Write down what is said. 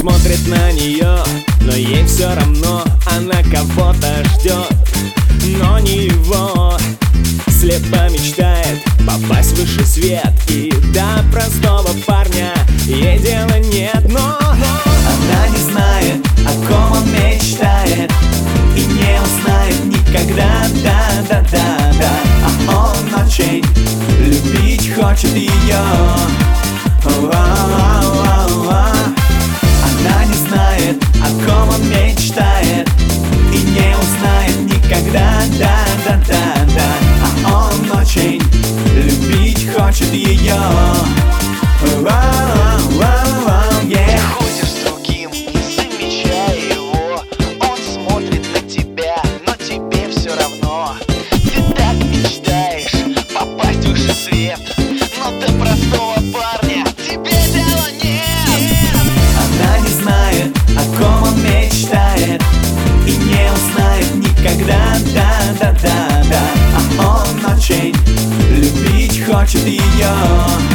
смотрит на нее, но ей все равно, она кого-то ждет, но не его. Слепо мечтает попасть в высший свет, и до простого парня ей дела нет. Но она не знает, о ком он мечтает, и не узнает никогда, да. А он очень любить хочет ее. Она не знает, о ком он мечтает, и не узнает никогда, да. А он очень любить хочет ее. Ты ходишь с другим, не замечая его. Он смотрит на тебя, но тебе все равно. Ты так мечтаешь попасть в высший свет, но до простого парня тебе дела нет. Она не знает, о ком он мечтает, и не узнает никогда, да. А он очень любить хочет ее.